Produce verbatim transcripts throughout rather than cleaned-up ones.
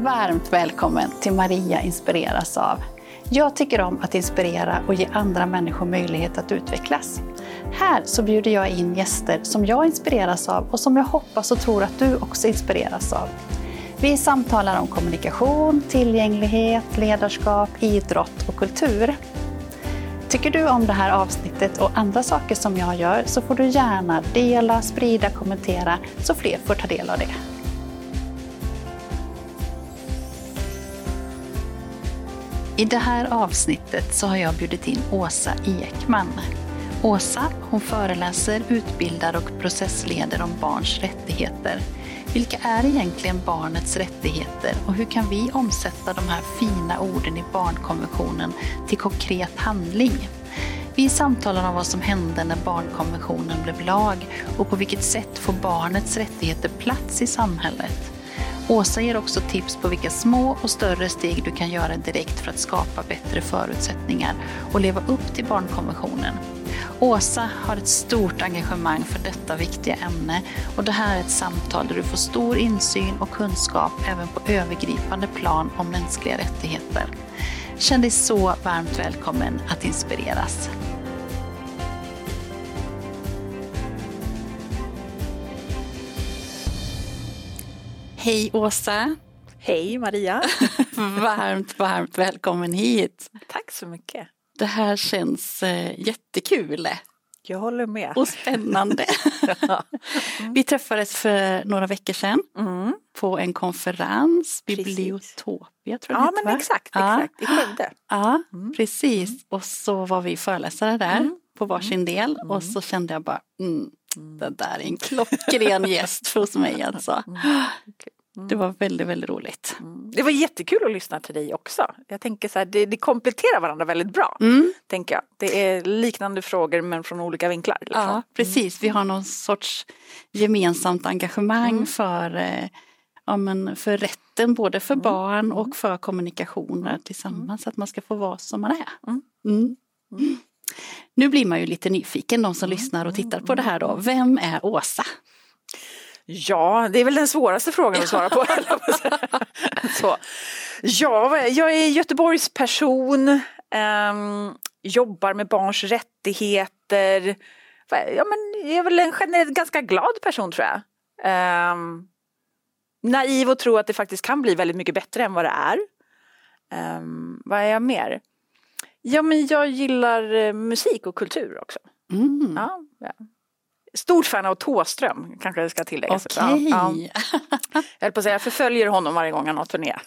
Varmt välkommen till Maria inspireras av. Jag tycker om att inspirera och ge andra människor möjlighet att utvecklas. Här så bjuder jag in gäster som jag inspireras av och som jag hoppas och tror att du också inspireras av. Vi samtalar om kommunikation, tillgänglighet, ledarskap, idrott och kultur. Tycker du om det här avsnittet och andra saker som jag gör så får du gärna dela, sprida, kommentera så fler får ta del av det. I det här avsnittet så har jag bjudit in Åsa Ekman. Åsa, hon föreläser, utbildar och processleder om barns rättigheter. Vilka är egentligen barnets rättigheter och hur kan vi omsätta de här fina orden i barnkonventionen till konkret handling? Vi samtalar om vad som hände när barnkonventionen blev lag och på vilket sätt får barnets rättigheter plats i samhället. Åsa ger också tips på vilka små och större steg du kan göra direkt för att skapa bättre förutsättningar och leva upp till barnkonventionen. Åsa har ett stort engagemang för detta viktiga ämne och det här är ett samtal där du får stor insyn och kunskap även på övergripande plan om mänskliga rättigheter. Känn dig så varmt välkommen att inspireras. Hej Åsa! Hej Maria! Varmt, varmt välkommen hit! Tack så mycket! Det här känns eh, jättekul. Jag håller med. Och spännande. mm. Vi träffades för några veckor sedan mm. på en konferens, Bibliotopia tror jag Ja det men va? exakt, ja. exakt, i Skövde. Ja, mm. precis. Mm. Och så var vi föreläsare där mm. på varsin del mm. och så kände jag bara, mm, det där är en klockren gäst för hos mig alltså. Mm. Okay. Mm. Det var väldigt, väldigt roligt. Mm. Det var jättekul att lyssna till dig också. Jag tänker så här, det, det kompletterar varandra väldigt bra. Mm. Tänker jag. Det är liknande frågor men från olika vinklar. Liksom. Ja, precis. Vi har någon sorts gemensamt engagemang mm. för, eh, ja, men för rätten både för mm. barn och för kommunikationer tillsammans. Så att man ska få vara som man är. Mm. Mm. Mm. Nu blir man ju lite nyfiken, de som mm. lyssnar och tittar på det här då. Vem är Åsa? Ja, det är väl den svåraste frågan att svara på. Så. Ja, jag är Göteborgs person, um, jobbar med barns rättigheter. Ja, men jag är väl en generellt ganska glad person tror jag. Um, naiv och tror att det faktiskt kan bli väldigt mycket bättre än vad det är. Um, vad är jag mer? Ja, men jag gillar musik och kultur också. Mm. Ja, ja. Stort fan av Thåström, kanske det ska tilläggas. Okej. Ja, ja. Jag höll på att säga, jag förföljer honom varje gång han har turné.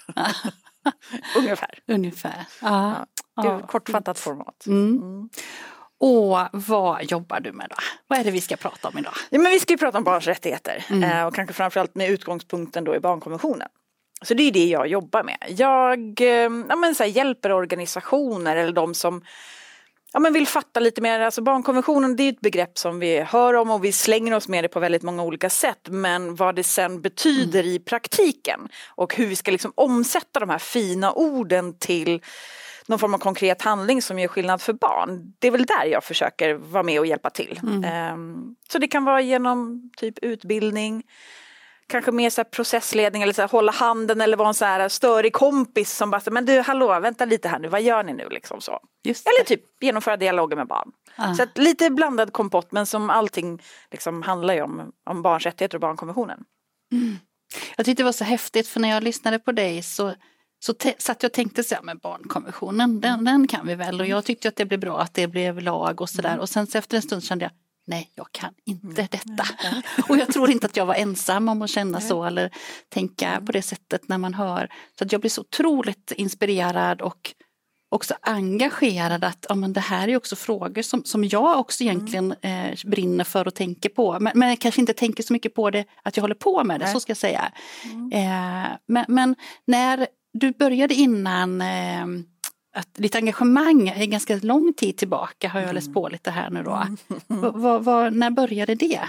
Ungefär. Ungefär. Ja. Ja. Det är ett kortfattat format. Mm. Mm. Och vad jobbar du med då? Vad är det vi ska prata om idag? Ja, men vi ska ju prata om barns rättigheter. Mm. Och kanske framförallt med utgångspunkten då i barnkonventionen. Så det är det jag jobbar med. Jag ja, men så här, hjälper organisationer eller de som ja, men vill fatta lite mer. Alltså barnkonventionen, det är ett begrepp som vi hör om och vi slänger oss med det på väldigt många olika sätt. Men vad det sen betyder mm. i praktiken och hur vi ska liksom omsätta de här fina orden till någon form av konkret handling som gör skillnad för barn. Det är väl där jag försöker vara med och hjälpa till. Mm. Um, så det kan vara genom typ utbildning, kanske mer så här processledning eller så här, hålla handen eller vara en så här störig kompis som bara, men du hallå, vänta lite här nu, vad gör ni nu liksom så. Eller typ genomföra dialoger med barn. Ah. Så att lite blandad kompott men som allting liksom handlar ju om, om barns rättigheter och barnkonventionen. Mm. Jag tyckte det var så häftigt för när jag lyssnade på dig så, så te- satt jag och tänkte så här med barnkonventionen, den, den kan vi väl och jag tyckte att det blev bra att det blev lag och sådär mm. och sen så efter en stund kände jag nej, jag kan inte detta. Mm. Och jag tror inte att jag var ensam om att känna så eller tänka mm. på det sättet när man hör. Så att jag blir så otroligt inspirerad och också engagerad att ja, men det här är också frågor som, som jag också egentligen eh, brinner för och tänker på. Men, men jag kanske inte tänker så mycket på det att jag håller på med det, nej. Så ska jag säga. Mm. Eh, men, men när du började innan... Eh, att ditt engagemang är ganska lång tid tillbaka har jag läst på lite här nu då. Mm. Va, va, va, när började det?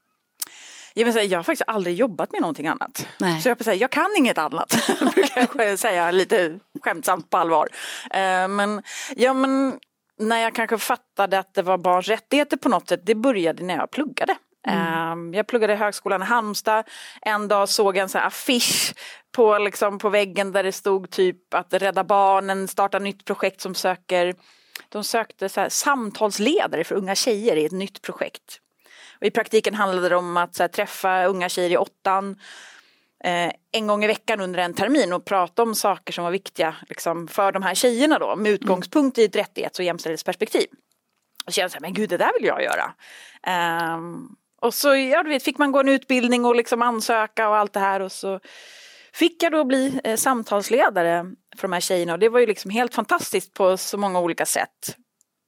Jag, vill säga, jag har faktiskt aldrig jobbat med någonting annat. Nej. Så jag, säga, jag kan inget annat. brukar jag säga lite skämtsamt på allvar. Uh, men, ja, men när jag kanske fattade att det var barns rättigheter på något sätt, det började när jag pluggade. Mm. Jag pluggade i högskolan i Halmstad. En dag såg jag en sån här affisch på, liksom, på väggen där det stod typ att Rädda Barnen startar nytt projekt som söker, de sökte så här, samtalsledare för unga tjejer i ett nytt projekt. Och i praktiken handlade det om att så här, träffa unga tjejer i åttan eh, en gång i veckan under en termin och prata om saker som var viktiga liksom, för de här tjejerna då, med utgångspunkt i ett rättighets- och jämställdhetsperspektiv. Och kände så här, men gud, det där vill jag göra. Um, och så ja, du vet, fick man gå en utbildning och liksom ansöka och allt det här, och så fick jag då bli eh, samtalsledare för de här tjejerna, och det var ju liksom helt fantastiskt på så många olika sätt.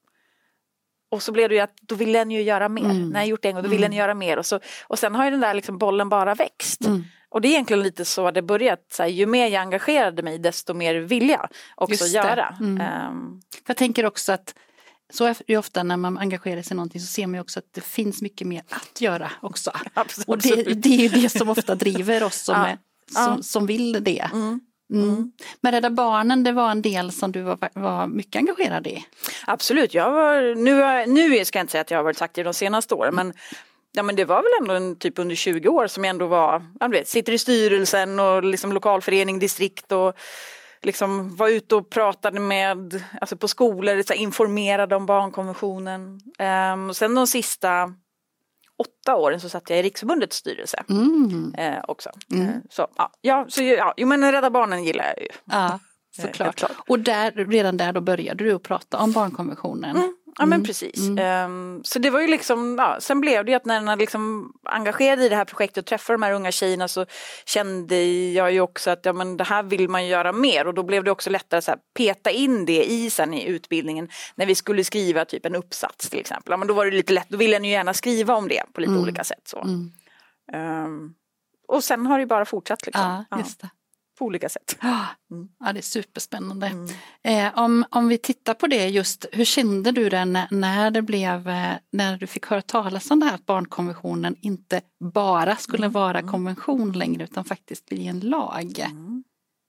Och så blev det ju att då ville en ju göra mer. Mm. När jag gjort det en gång, då ville en göra mer. Och, så, och sen har ju den där liksom bollen bara växt. Mm. Och det är egentligen lite så det börjat. Så här, ju mer jag engagerade mig, desto mer vill jag också göra. Mm. Um. Jag tänker också att så är det ofta när man engagerar sig i någonting, så ser man ju också att det finns mycket mer att göra också. Absolut. Och det, det är ju det som ofta driver oss som, ja. är, som, ja. som vill det. Mm. Mm. Men Rädda Barnen, det var en del som du var, var mycket engagerad i. Absolut, jag var, nu, nu ska jag inte säga att jag har varit aktiv de senaste åren, men, ja, men det var väl ändå en typ under tjugo år som jag ändå var, jag vet, sitter i styrelsen och liksom lokalförening, distrikt, och liksom var ute och pratade med, alltså på skolor, så här, informerade om barnkonventionen. Um, och sen de sista åtta åren så satt jag i Riksförbundets styrelse mm. eh, också. Mm. Eh, så ja, ja, så ja, jo, men Rädda Barnen gillar jag ju. Ja, såklart. Eh, och där, redan där då började du att prata om barnkonventionen. Mm. Ja, men precis. Mm. Um, så det var ju liksom, ja, sen blev det ju att när jag liksom engagerade i det här projektet och träffade de här unga tjejerna, så kände jag ju också att ja, men det här vill man göra mer, och då blev det också lättare att peta in det i sen i utbildningen när vi skulle skriva typ en uppsats till exempel. Ja, men då var det lite lätt, då ville jag ju gärna skriva om det på lite mm. olika sätt. Så. Mm. Um, och sen har det ju bara fortsatt liksom. Ja, just det. På olika sätt. Mm. Ja, det är superspännande. Mm. Eh, om, om vi tittar på det, just hur kände du det när, när det blev, eh, när du fick höra talas om det här att barnkonventionen inte bara skulle mm. vara konvention längre, utan faktiskt bli en lag? Mm.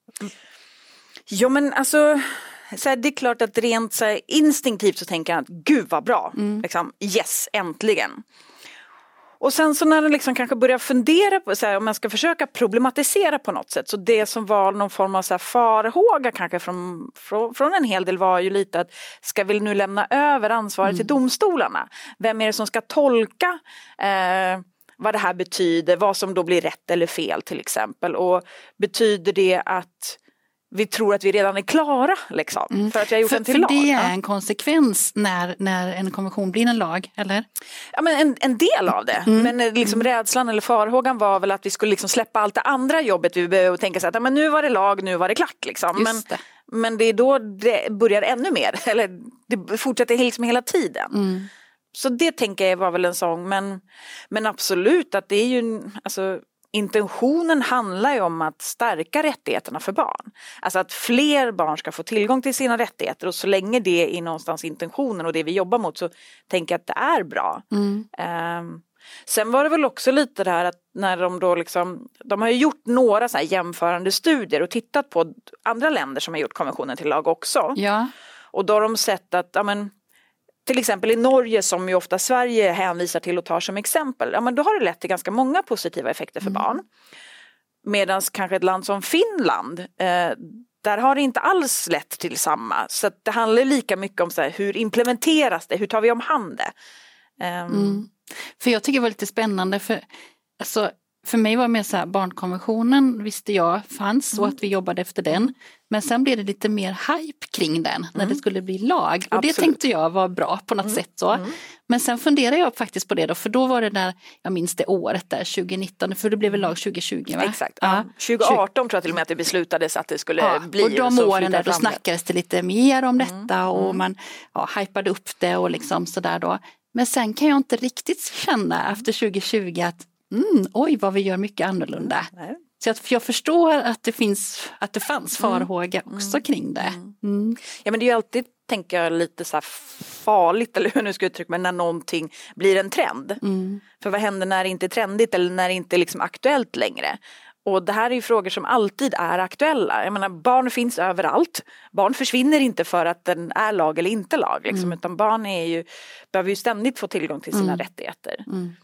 Ja, men alltså, så här, det är klart att rent så här, instinktivt så tänker jag att gud vad bra, mm. liksom, yes, äntligen. Och sen så när det liksom kanske börjar fundera på så här, om man ska försöka problematisera på något sätt, så det som var någon form av så här farhåga kanske från, från, från en hel del var ju lite att ska vi nu lämna över ansvaret mm. till domstolarna? Vem är det som ska tolka eh, vad det här betyder, vad som då blir rätt eller fel till exempel, och betyder det att vi tror att vi redan är klara liksom, mm. för att jag har gjort för, en till för lag. För det är en konsekvens när, när en konvention blir en lag, eller? Ja, men en, en del av det. Mm. Men liksom mm. rädslan eller farhågan var väl att vi skulle liksom släppa allt det andra jobbet vi behöver och tänka så att ja, men nu var det lag, nu var det klart. Liksom. Men, det. men det är då det börjar ännu mer. Eller det fortsätter liksom hela tiden. Mm. Så det tänker jag var väl en sång. Men, men absolut att det är ju... Alltså, intentionen handlar ju om att stärka rättigheterna för barn. Alltså att fler barn ska få tillgång till sina rättigheter, och så länge det är någonstans intentionen och det vi jobbar mot, så tänker jag att det är bra. Mm. Um, sen var det väl också lite det här att när de då liksom, de har ju gjort några så här jämförande studier och tittat på andra länder som har gjort konventionen till lag också. Ja. Och då har de sett att, ja men, till exempel i Norge, som ju ofta Sverige hänvisar till och tar som exempel, ja men då har det lett till ganska många positiva effekter för mm. barn. Medan kanske ett land som Finland, eh, där har det inte alls lett till samma. Så att det handlar lika mycket om så här, hur implementeras det, hur tar vi om hand det? Um... Mm. För jag tycker det var lite spännande, för alltså, för mig var det mer så här, barnkonventionen visste jag fanns mm. och att vi jobbade efter den. Men sen blev det lite mer hype kring den när mm. det skulle bli lag. Och Absolut. Det tänkte jag var bra på något mm. sätt så. Mm. Men sen funderade jag faktiskt på det då, för då var det där, jag minns det året där, tjugonitton, för det blev väl lag tjugohundratjugo va? Exakt, ja. tjugoarton tror jag till och med att det beslutades att det skulle ja. bli. Och de åren där då snackades det lite mer om detta mm. och man ja, hypade upp det och liksom sådär då. Men sen kan jag inte riktigt känna efter tjugohundratjugo att Mm, oj vad vi gör mycket annorlunda. Nej. Så att jag förstår att det finns, att det fanns farhåga mm. också kring det. Mm. Ja, men det är ju alltid, tänker jag, lite så här farligt, eller hur jag nu ska uttrycka mig, när någonting blir en trend. Mm. För vad händer när det inte är trendigt eller när det inte är liksom aktuellt längre? Och det här är ju frågor som alltid är aktuella. Jag menar, barn finns överallt. Barn försvinner inte för att den är lag eller inte lag. Liksom, mm. Utan barn är ju, behöver ju ständigt få tillgång till sina mm. rättigheter. Mm.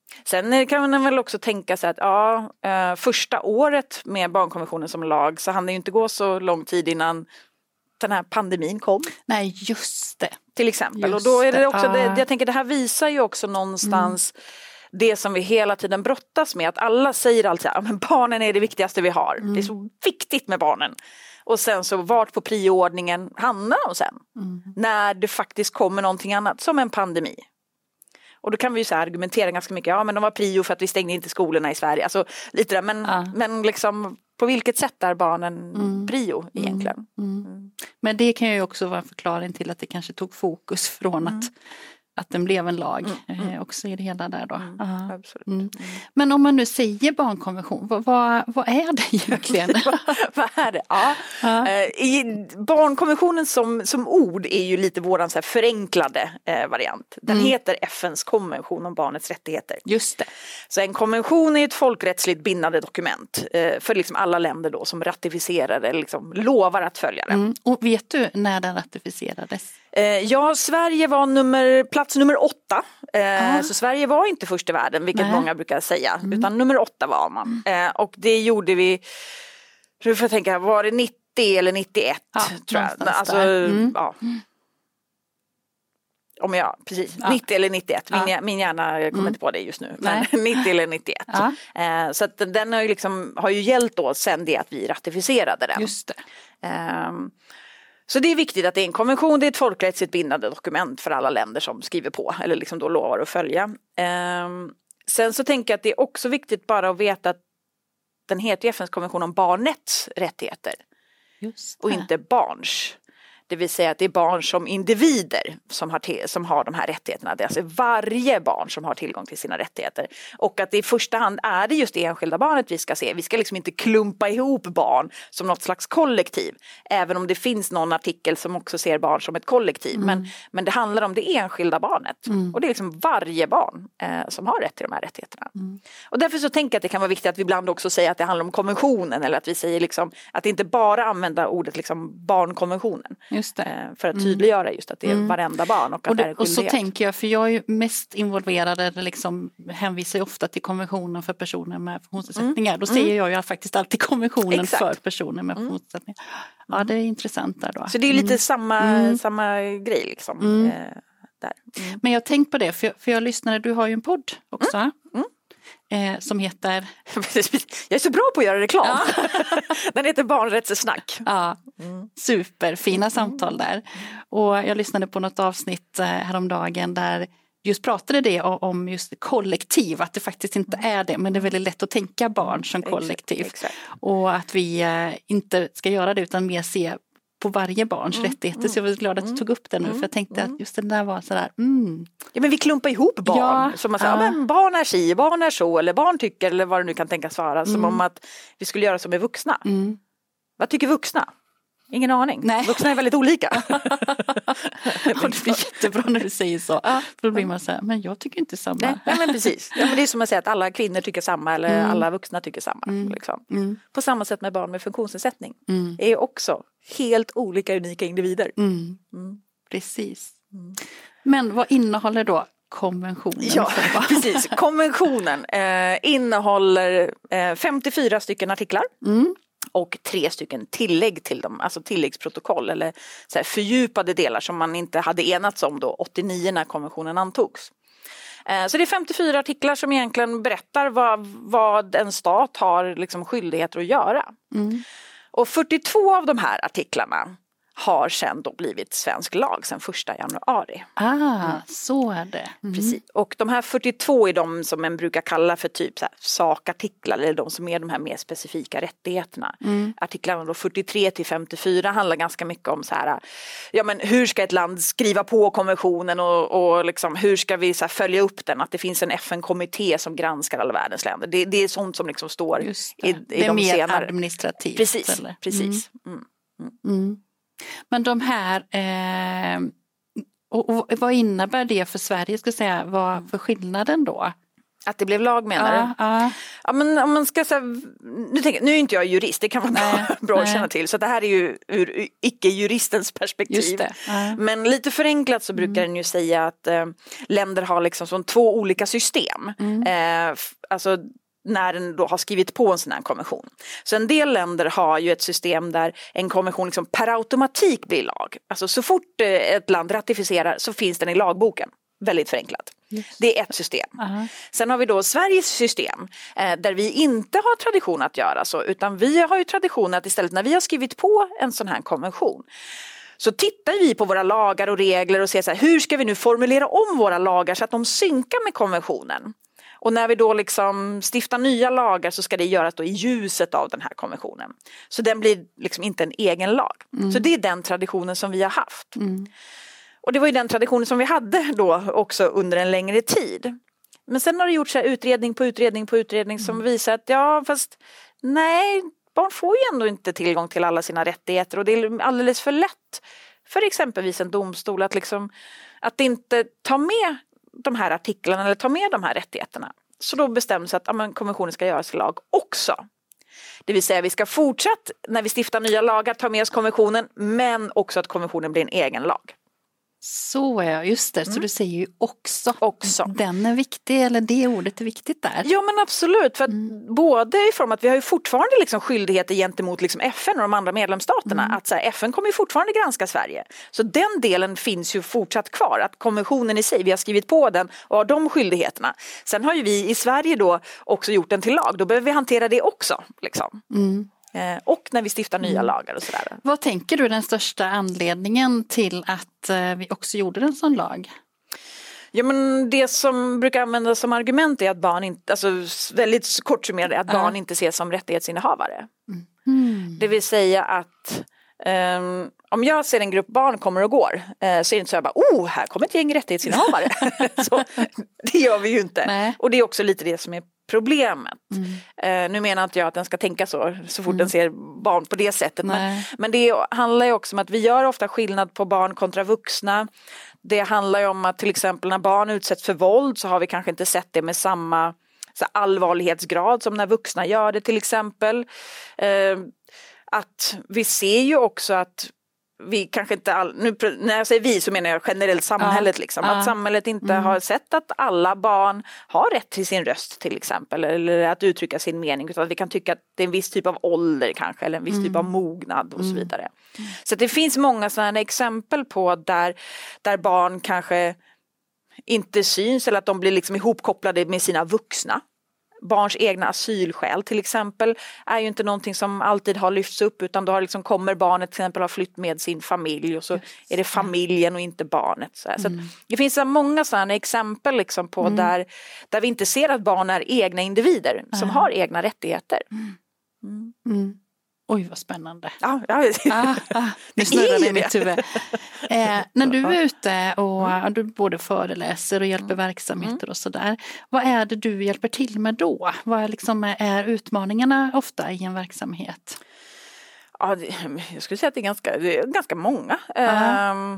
Sen kan man väl också tänka sig att ja, eh, första året med barnkonventionen som lag så hann det ju inte gå så lång tid innan den här pandemin kom. Nej, just det. Till exempel. Just och då är det också, det. det, jag tänker det här visar ju också någonstans mm. det som vi hela tiden brottas med. Att alla säger alltid att ja, barnen är det viktigaste vi har. Mm. Det är så viktigt med barnen. Och sen så vart på prioordningen hamnar de sen. Mm. När det faktiskt kommer någonting annat, som en pandemi. Och då kan vi ju så här argumentera ganska mycket. Ja, men de var prio för att vi stängde inte skolorna i Sverige. Alltså lite där, men, ja. men liksom på vilket sätt är barnen mm. prio egentligen? Mm. Mm. Men det kan ju också vara en förklaring till att det kanske tog fokus från mm. att att den blev en lag mm. eh, också i det hela där då. Mm. Absolut. Mm. Men om man nu säger barnkonvention, vad, vad, vad är det egentligen? Vad är det? Ja. Ja. Eh, i barnkonventionen som, som ord är ju lite våran så här förenklade eh, variant. Den mm. heter F N:s konvention om barnets rättigheter. Just det. Så en konvention är ett folkrättsligt bindande dokument eh, för liksom alla länder då som ratificerar eller liksom lovar att följa det. Mm. Och vet du när den ratificerades? Eh, ja, Sverige var nummer, plats nummer åtta. Eh, så Sverige var inte först i världen, vilket Nej. många brukar säga. Mm. Utan nummer åtta var man. Eh, och det gjorde vi, du får tänka, var det nittio eller nittioett? Ja, tror jag. Alltså, mm. ja. Om jag, precis, ja. nittio eller nittioett. Min, ja. min hjärna kommer mm. inte på det just nu. Men nittio eller nittioett. Ja. Eh, så att den har ju, liksom, har ju gällt då sen det att vi ratificerade den. Just det. Eh, Så det är viktigt att det är en konvention, det är ett folkrättsligt bindande dokument för alla länder som skriver på eller liksom då lovar att följa. Eh, sen så tänker jag att det är också viktigt bara att veta att den heter F N:s konvention om barnets rättigheter. Just det. Och inte barns. Det vill säga att det är barn som individer som har, te- som har de här rättigheterna. Det är alltså varje barn som har tillgång till sina rättigheter. Och att det i första hand är det just det enskilda barnet vi ska se. Vi ska liksom inte klumpa ihop barn som något slags kollektiv. Även om det finns någon artikel som också ser barn som ett kollektiv. Mm. Men, men det handlar om det enskilda barnet. Mm. Och det är liksom varje barn eh, som har rätt till de här rättigheterna. Mm. Och därför så tänker jag att det kan vara viktigt att vi ibland också säger att det handlar om konventionen. Eller att vi säger liksom, att inte bara använda ordet liksom barnkonventionen. Just det. För att tydliggöra just att det är mm. varenda barn och att och, det, det är en och så tänker jag, för jag är ju mest involverad eller liksom hänvisar ofta till konventionen för personer med funktionsnedsättningar. Mm. Då säger mm. jag ju faktiskt alltid konventionen Exakt. för personer med mm. funktionsnedsättningar. Ja, det är intressant där då. Så det är lite mm. samma, mm. samma grej liksom. Mm. Eh, där. Mm. Men jag tänkte på det, för jag, för jag lyssnade, du har ju en podd också. Mm. Mm. Eh, som heter... Jag är så bra på att göra reklam. Ja. Den heter Barnrättssnack. Ja, mm. superfina samtal där. Och jag lyssnade på något avsnitt eh, häromdagen där just pratade det om just kollektiv. Att det faktiskt inte är det, men det är väldigt lätt att tänka barn som kollektiv. Exakt, exakt. Och att vi eh, inte ska göra det utan mer se på varje barns mm, rättigheter. Mm, så jag var glad att du tog upp det nu. Mm, för jag tänkte mm. att just den där var sådär. Mm. Ja, men vi klumpar ihop barn. Ja, som man säger, ja. men barn är si, barn är så. Eller barn tycker, eller vad det nu kan tänkas vara. Mm. Som om att vi skulle göra som med vuxna. Mm. Vad tycker vuxna? Ingen aning. Nej. Vuxna är väldigt olika. Och det blir jättebra när du säger så. Ja. För då blir man så här, men jag tycker inte samma. Nej, nej men precis. Ja, men det är som att säga att alla kvinnor tycker samma eller mm. alla vuxna tycker samma. Mm. Liksom. Mm. På samma sätt med barn med funktionsnedsättning. Mm. är också helt olika unika individer. Mm. Mm. Precis. Mm. Men vad innehåller då konventionen? Ja, precis. Konventionen eh, innehåller eh, femtiofyra stycken artiklar. Mm. Och tre stycken tillägg till dem, alltså tilläggsprotokoll eller så här fördjupade delar som man inte hade enats om då åttionio när konventionen antogs. Så det är femtiofyra artiklar som egentligen berättar vad, vad en stat har liksom skyldigheter att göra. Mm. Och fyrtiotvå av de här artiklarna har sen då blivit svensk lag sedan första januari. Ah, mm. så är det. Mm. Precis. Och de här fyrtiotvå är de som man brukar kalla för typ så här sakartiklar eller de som är de här mer specifika rättigheterna. Mm. Artiklarna då fyrtiotre till femtiofyra handlar ganska mycket om så här, ja men hur ska ett land skriva på konventionen och, och liksom hur ska vi så här följa upp den, att det finns en F N-kommitté som granskar alla världens länder. Det, det är sånt som liksom står i, i de det är mer senare. Administrativt. Precis, eller? precis. Mm. Mm. Mm. Men de här, eh, och, och vad innebär det för Sverige, ska jag säga, vad för skillnaden då? Att det blev lag menar ja, du? Ja. Ja, men om man ska säga, nu, tänker, nu är inte jag jurist, det kan vara nej, bra, bra att nej. känna till. Så det här är ju ur icke-juristens perspektiv. Just det. Ja. Men lite förenklat så brukar mm. den ju säga att eh, länder har liksom som två olika system. Mm. Eh, f- alltså när den då har skrivit på en sån här konvention. Så en del länder har ju ett system där en konvention liksom per automatik blir lag. Alltså så fort eh, ett land ratificerar så finns den i lagboken. Väldigt förenklat. Yes. Det är ett system. Uh-huh. Sen har vi då Sveriges system eh, där vi inte har tradition att göra så, utan vi har ju tradition att istället när vi har skrivit på en sån här konvention så tittar vi på våra lagar och regler och ser så här, hur ska vi nu formulera om våra lagar så att de synkar med konventionen. Och när vi då liksom stiftar nya lagar så ska det göras då i ljuset av den här konventionen. Så den blir liksom inte en egen lag. Mm. Så det är den traditionen som vi har haft. Mm. Och det var ju den traditionen som vi hade då också under en längre tid. Men sen har det gjorts så här utredning på utredning på utredning som mm. visar att ja, fast nej, barn får ju ändå inte tillgång till alla sina rättigheter. Och det är alldeles för lätt för exempelvis en domstol att, liksom, att inte ta med de här artiklarna eller ta med de här rättigheterna. Så då bestämdes att ja, men konventionen ska göras till lag också. Det vill säga vi ska fortsatt när vi stiftar nya lagar ta med oss konventionen, men också att konventionen blir en egen lag. Så är jag, just det. Mm. Så du säger ju också. också. Den är viktig, eller det ordet är viktigt där. Ja, men absolut. För att mm. både i form att vi har ju fortfarande liksom skyldigheter gentemot liksom F N och de andra medlemsstaterna. Mm. Att så här, F N kommer ju fortfarande granska Sverige. Så den delen finns ju fortsatt kvar. Att konventionen i sig, vi har skrivit på den och har de skyldigheterna. Sen har ju vi i Sverige då också gjort den till lag. Då behöver vi hantera det också. Liksom. Mm. Och när vi stiftar nya mm. lagar och sådär. Vad tänker du är den största anledningen till att vi också gjorde en sån lag? Ja, men det som brukar användas som argument är att barn inte, alltså väldigt kort summerat, att barn uh. inte ses som rättighetsinnehavare. Mm. Mm. Det vill säga att um, om jag ser en grupp barn kommer och går uh, så är det inte så jag bara, oh, här kommer ett gäng rättighetsinnehavare. Så, det gör vi ju inte. Nej. Och det är också lite det som är problemet. Mm. Uh, nu menar inte jag att den ska tänka så så fort mm. den ser barn på det sättet. Men, men det handlar ju också om att vi gör ofta skillnad på barn kontra vuxna. Det handlar ju om att till exempel när barn utsätts för våld så har vi kanske inte sett det med samma så allvarlighetsgrad som när vuxna gör det till exempel. Uh, att vi ser ju också att vi kanske inte all, nu, när jag säger vi så menar jag generellt samhället. Ja, liksom, ja. Att samhället inte mm. har sett att alla barn har rätt till sin röst till exempel. Eller att uttrycka sin mening. Utan att vi kan tycka att det är en viss typ av ålder kanske. Eller en viss mm. typ av mognad och så vidare. Mm. Så det finns många sådana exempel på där, där barn kanske inte syns. Eller att de blir liksom ihopkopplade med sina vuxna. Barns egna asylskäl till exempel är ju inte någonting som alltid har lyfts upp, utan då har liksom, kommer barnet till exempel ha flytt med sin familj och så är det familjen och inte barnet. Så, mm. så att det finns så många sådana exempel liksom på mm. där, där vi inte ser att barn är egna individer mm. som har egna rättigheter. Mm. Mm. Oj, vad spännande. Ja, ja. Ah, ah, nu snurrar det i mitt huvud. Eh, när du är ute och mm. du både föreläser och hjälper mm. verksamheter och sådär. Vad är det du hjälper till med då? Vad är, liksom, är utmaningarna ofta i en verksamhet? Ja, det, jag skulle säga att det är ganska, det är ganska många. Uh-huh. Um,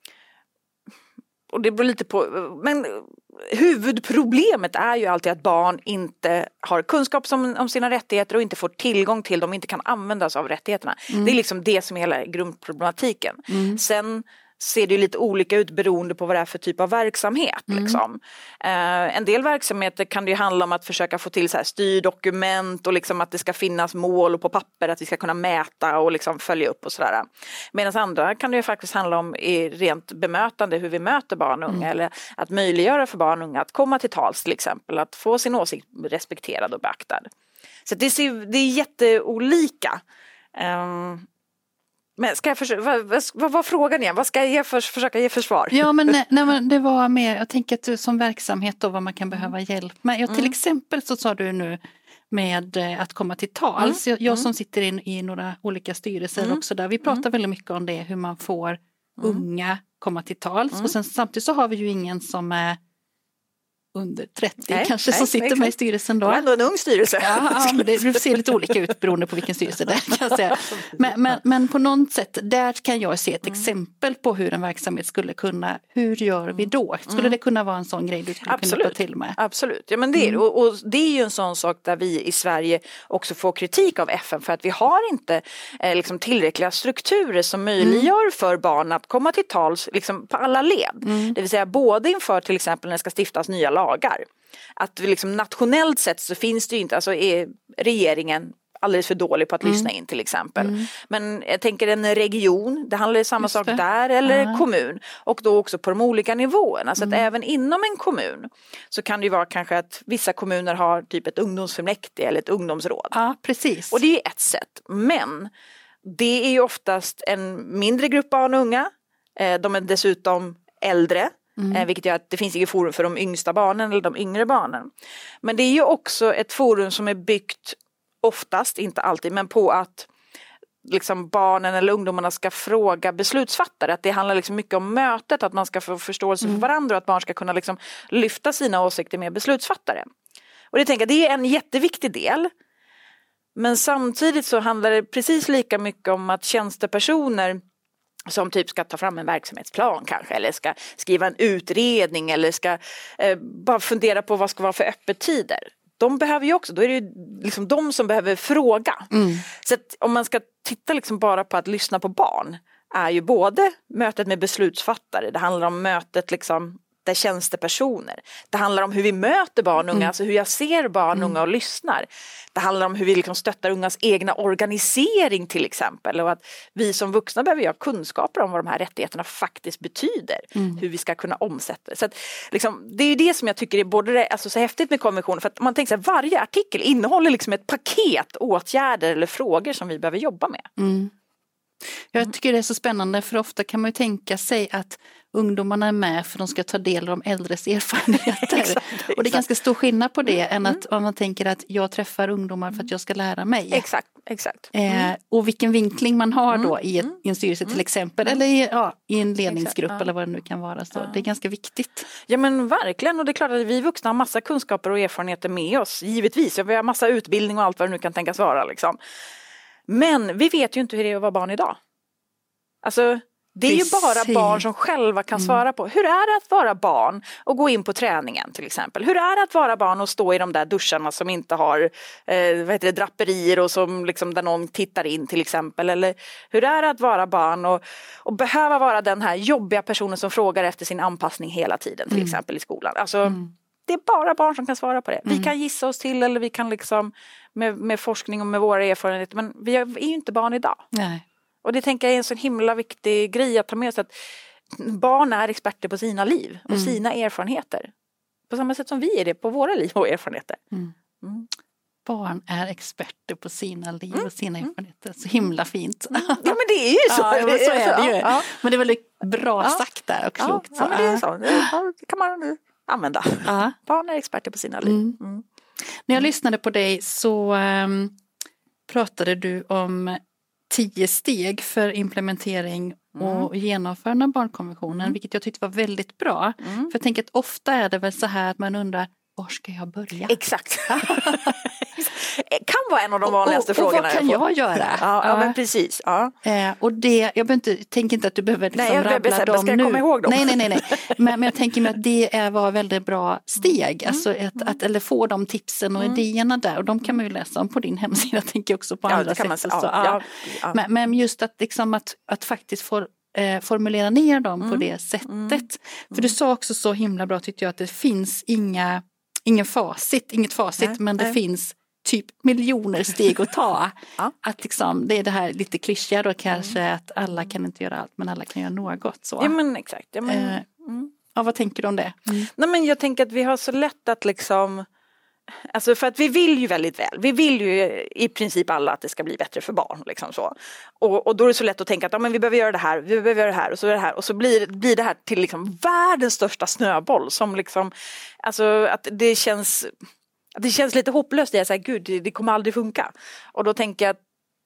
och det beror lite på, men huvudproblemet är ju alltid att barn inte har kunskap om, om sina rättigheter och inte får tillgång till dem, inte kan användas av rättigheterna. Mm. Det är liksom det som är hela grundproblematiken. Mm. Sen ser det ju lite olika ut beroende på vad det är för typ av verksamhet. Mm. Liksom. Uh, en del verksamheter kan det ju handla om att försöka få till så här styrdokument och liksom att det ska finnas mål på papper, att vi ska kunna mäta och liksom följa upp och sådär. Medan andra kan det ju faktiskt handla om i rent bemötande, hur vi möter barn och unga, mm. eller att möjliggöra för barn och unga att komma till tals till exempel, att få sin åsikt respekterad och beaktad. Så det, ser, det är jätteolika. Um, Men ska jag försöka, vad, vad var frågan igen? Vad ska jag ge för, försöka ge för svar? Ja, men, nej, men det var mer, jag tänker att du som verksamhet och vad man kan behöva hjälp med. Ja, till mm. exempel så sa du nu med att komma till tals. Mm. Jag, jag som sitter in i några olika styrelser mm. också där. Vi pratar mm. väldigt mycket om det, hur man får mm. unga komma till tals. Mm. Och sen samtidigt så har vi ju ingen som är under trettio nej, kanske nej, som sitter exakt. med i styrelsen då. Det är ändå en ung styrelse. Ja, ja men det ser lite olika ut beroende på vilken styrelse det är, kan jag säga. Men, men, men på något sätt, där kan jag se ett mm. exempel på hur en verksamhet skulle kunna, hur gör vi då? Skulle mm. det kunna vara en sån grej du skulle Absolut. kunna ta till med? Absolut, ja men det är mm. och, och det är ju en sån sak där vi i Sverige också får kritik av F N för att vi har inte eh, liksom tillräckliga strukturer som möjliggör mm. för barn att komma till tals liksom på alla led. Mm. Det vill säga både inför till exempel när det ska stiftas nya lagar. Att vi liksom nationellt sett så finns det ju inte, alltså är regeringen alldeles för dålig på att mm. lyssna in till exempel. Mm. Men jag tänker en region, det handlar ju samma sak där, eller uh-huh. kommun. Och då också på de olika nivåerna. Så mm. att även inom en kommun så kan det ju vara kanske att vissa kommuner har typ ett ungdomsfullmäktige eller ett ungdomsråd. Ja, precis. Och det är ju ett sätt. Men det är ju oftast en mindre grupp barn och unga. De är dessutom äldre. Mm. Vilket gör att det finns inget forum för de yngsta barnen eller de yngre barnen. Men det är ju också ett forum som är byggt oftast, inte alltid, men på att liksom barnen eller ungdomarna ska fråga beslutsfattare. Att det handlar liksom mycket om mötet, att man ska få förståelse mm. för varandra och att barn ska kunna liksom lyfta sina åsikter med beslutsfattare. Och det tänker jag, det är en jätteviktig del. Men samtidigt så handlar det precis lika mycket om att tjänstepersoner som typ ska ta fram en verksamhetsplan kanske, eller ska skriva en utredning eller ska eh, bara fundera på vad ska vara för öppettider. De behöver ju också, då är det ju liksom de som behöver fråga. Mm. Så att om man ska titta liksom bara på att lyssna på barn är ju både mötet med beslutsfattare, det handlar om mötet liksom där tjänstepersoner. Det handlar om hur vi möter barn och unga, mm. alltså hur jag ser barn och unga och lyssnar. Det handlar om hur vi liksom stöttar ungas egna organisering till exempel. Och att vi som vuxna behöver ha kunskaper om vad de här rättigheterna faktiskt betyder. Mm. Hur vi ska kunna omsätta det. Så att, liksom, det är ju det som jag tycker är både alltså, så häftigt med konventionen. För att man tänker att varje artikel innehåller liksom ett paket åtgärder eller frågor som vi behöver jobba med. Mm. Jag tycker det är så spännande för ofta kan man ju tänka sig att ungdomarna är med för de ska ta del av de äldres erfarenheter. exakt, exakt. Och det är ganska stor skillnad på det mm. än att om man tänker att jag träffar ungdomar för att jag ska lära mig. Exakt, exakt. Mm. Eh, och vilken vinkling man har då i, ett, i en styrelse till exempel mm. eller i, ja, i en ledningsgrupp exakt, ja. Eller vad det nu kan vara. Så ja. Det är ganska viktigt. Ja men verkligen, och det är klart att vi vuxna har massa kunskaper och erfarenheter med oss, givetvis. Vi har massa utbildning och allt vad det nu kan tänkas vara liksom. Men vi vet ju inte hur det är att vara barn idag. Alltså, det är Precis. Ju bara barn som själva kan mm. svara på. Hur är det att vara barn och gå in på träningen till exempel? Hur är det att vara barn och stå i de där duscharna som inte har eh, vad heter det, draperier och som liksom där någon tittar in till exempel? Eller hur är det att vara barn och, och behöva vara den här jobbiga personen som frågar efter sin anpassning hela tiden till mm. exempel i skolan? Alltså, mm. det är bara barn som kan svara på det. Vi mm. kan gissa oss till eller vi kan liksom med, med forskning och med våra erfarenheter. Men vi är ju inte barn idag. Nej. Och det tänker jag är en så himla viktig grej att ta med sig att barn är experter på sina liv och mm. sina erfarenheter. På samma sätt som vi är det på våra liv och erfarenheter. Mm. Mm. Barn är experter på sina liv och sina mm. erfarenheter. Så himla fint. Mm. Ja men det är ju så. Ja, men så är det ju. Ja. Men det är väldigt bra ja. Sagt där och klokt. Ja, ja men det är så. Det kan man använda. Ja. Barn är experter på sina liv. Mm. Mm. När jag lyssnade på dig så um, pratade du om tio steg för implementering och mm. genomförande av barnkonventionen, mm. vilket jag tyckte var väldigt bra. Mm. För jag tänker att ofta är det väl så här att man undrar, var ska jag börja? Exakt. Kan vara en av de vanligaste och, och, frågorna. Och vad kan jag, jag göra? Ja, ja, ja men precis. Ja. Eh, och det, jag inte, tänker inte att du behöver liksom nej, rabbla bestämma, dem ska jag nu. Komma ihåg dem? Nej, nej, nej. nej. Men, men jag tänker mig att det är, var väldigt bra steg. Mm. Alltså ett, att, eller få de tipsen och mm. idéerna där. Och de kan man ju läsa om på din hemsida, tänker jag också på ja, andra sätt. Man, så, ja, ja. Ja. Men, men just att, liksom att, att faktiskt få eh, formulera ner dem mm. på det sättet. Mm. För du sa också så himla bra, tyckte jag, att det finns inga Ingen facit, inget facit, nej, men det nej. Finns typ miljoner steg att ta. Ja. Att liksom, det är det här lite klyschiga då kanske, mm. att alla kan inte göra allt, men alla kan göra något. Så. Ja men exakt. Ja, men, eh, mm. ja, vad tänker du om det? Mm. Nej men jag tänker att vi har så lätt att liksom, alltså för att vi vill ju väldigt väl. Vi vill ju i princip alla att det ska bli bättre för barn. Liksom så. Och, och då är det så lätt att tänka att ja, men vi behöver göra det här, vi behöver göra det här och så är det här. Och så blir, blir det här till liksom världens största snöboll som liksom, alltså att det känns, att det känns lite hopplöst. Jag säger, gud, det, det kommer aldrig funka. Och då tänker jag att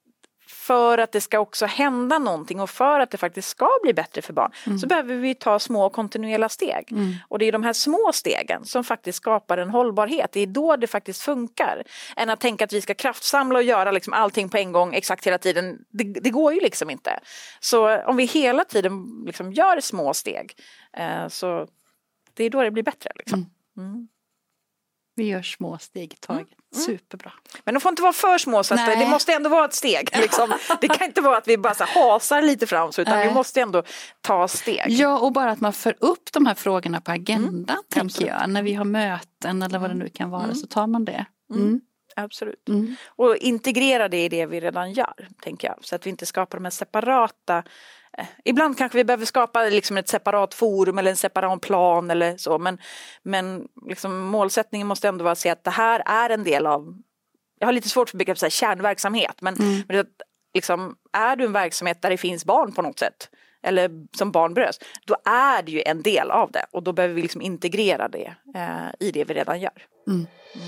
för att det ska också hända någonting och för att det faktiskt ska bli bättre för barn mm. så behöver vi ta små kontinuerliga steg. Mm. Och det är de här små stegen som faktiskt skapar en hållbarhet. Det är då det faktiskt funkar. Än att tänka att vi ska kraftsamla och göra liksom allting på en gång exakt hela tiden. Det, det går ju liksom inte. Så om vi hela tiden liksom gör små steg eh, så det är då det blir bättre. Liksom. Mm. Vi gör små steg i taget. Mm. Superbra. Men de får inte vara för små så att det måste ändå vara ett steg. Liksom. Det kan inte vara att vi bara så hasar lite fram så, utan Nej. vi måste ändå ta steg. Ja, och bara att man för upp de här frågorna på agendan mm. tänker Absolut. jag. När vi har möten eller vad det nu kan vara mm. så tar man det. Mm. Mm. Absolut. Mm. Och integrera det i det vi redan gör, tänker jag. Så att vi inte skapar de här separata. Eh, ibland kanske vi behöver skapa liksom ett separat forum eller en separat plan eller så. Men, men liksom målsättningen måste ändå vara att se att det här är en del av. Jag har lite svårt för begrepp så här, kärnverksamhet. Men, mm. men det, liksom, är du en verksamhet där det finns barn på något sätt. Eller som barn berörs. Då är det ju en del av det. Och då behöver vi liksom integrera det eh, i det vi redan gör. Mm. Mm.